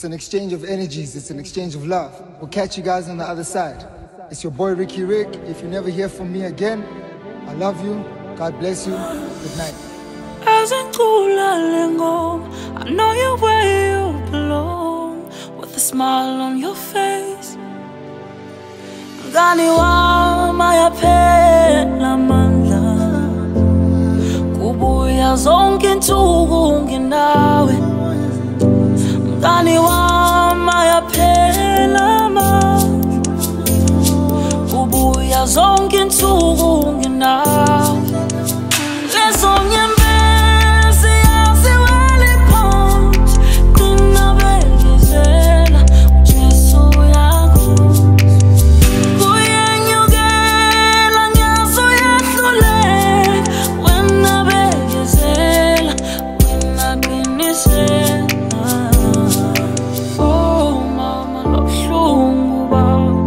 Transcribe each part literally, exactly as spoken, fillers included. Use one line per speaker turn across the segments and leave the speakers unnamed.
It's an exchange of energies. It's an exchange of love. We'll catch you guys on the other side. It's your boy Ricky Rick. If you never hear from me again, I love you. God bless you. Good night.
As I I know you're where you belong, with a smile on your face. Mngani wami ayaphela amandla, kubuya zonke insuku nginawe. Mngani wami ayaphela amandla, kubuya zonke insuku nginawe. Lezo nyembezi yaziwele phansi, qina bekezela uJesu uyakuza. Kuyenyukela nyazo yahluleka, wena bekezela, wena qinisela. Oh mama lobuhlungu bami,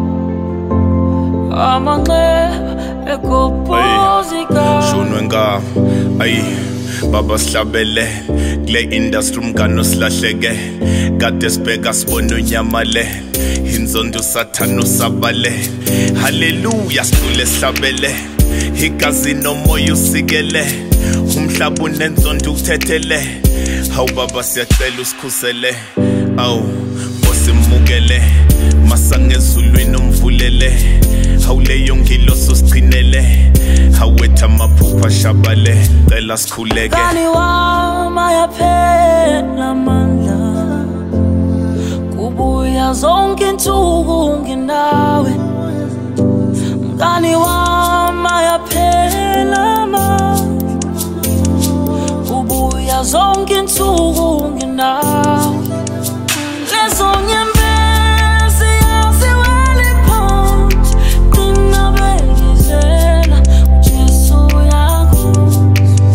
amanxeba ekopozika.
Shunwenga, ay, baba slabele, kule industry umgano silahleke, kade sibheka sibona unyamale, inzondo sathana usabale, haleluya sidlule sihlabele, igazi nomoya usikele, umhlaba unenzondo ukuthethele, hawu baba siyacela usikhusele, awu osimukele, masangezulwini umvulele, hawu leyo ngiloso sigcinele, hawetha amaphupha shabale, cela sikhuleke.
Mngani wami ayaphela amandla, kubuya zonke insuku nginawe. Mngani wami ayaphela amandla, kubuya zonke insuku nginawe. Lezo nyembezi yaziwele phansi, qina bekezela uJesu uyakuza.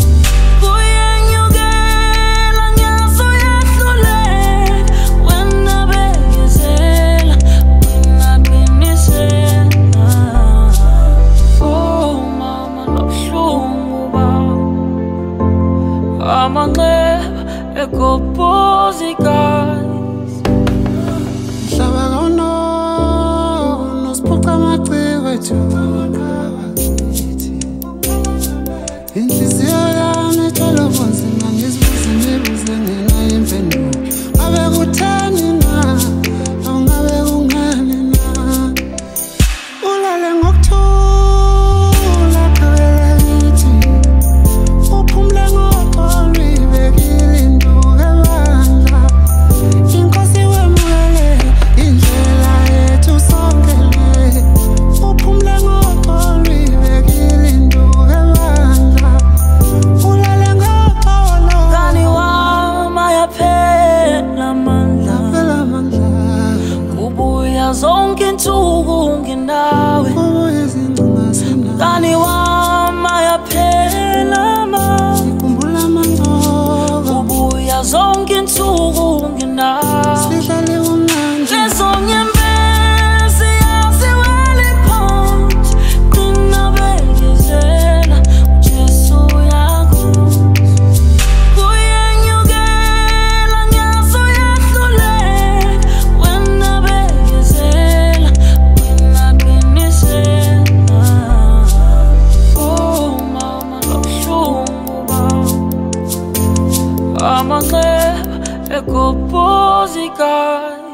Kuyenyukela nyazo yahluleka, wena bekezela, wena qinisela. Oh mama lobuhlungu bami, amanxeba ekopozika.
Mhlaba kawunono nosiphuca amaciko ethu, inhliziyo yami ithwele ubunzima, ngizibuza imibuzo engenayo impendulo. Ngabe kutheni na, awungabe kungani na, ulale ngokuthula qhubeka kithi, uphumule ngoxolo uyibekile induku ebandla. Inkosi wemukele indlela yethu sonke le, uphumule ngoxolo uyibekile induku ebandla. Ulale ngoxolo.
Mngani wami ayaphela amandla,
Phela amandla,
kubuya zonke insuku nginawe.
kubuya izingcinga sinawe.
Mngani wami ayaphela amandla,
Ngikhumbula amangcobo,
kubuya zonke insuku nginawe.
sihlale kumnandi.
Lezo nyembezi yaziwele phansi, qina bekezela uJesu uyakuza. Kuyenyukela nyazo yahluleka, wena bekezela, wena qinisela. Oh mama lobuhlungu bami, amanxeba ekopozika.